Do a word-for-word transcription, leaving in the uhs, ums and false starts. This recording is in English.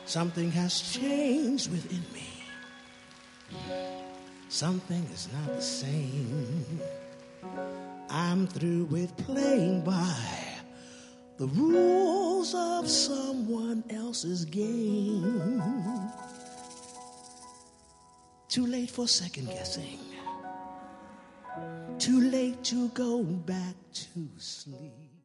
Something has changed within me. Something is not the same. I'm through with playing by the rules of someone else's game. Too late for second guessing. Too late to go back to sleep.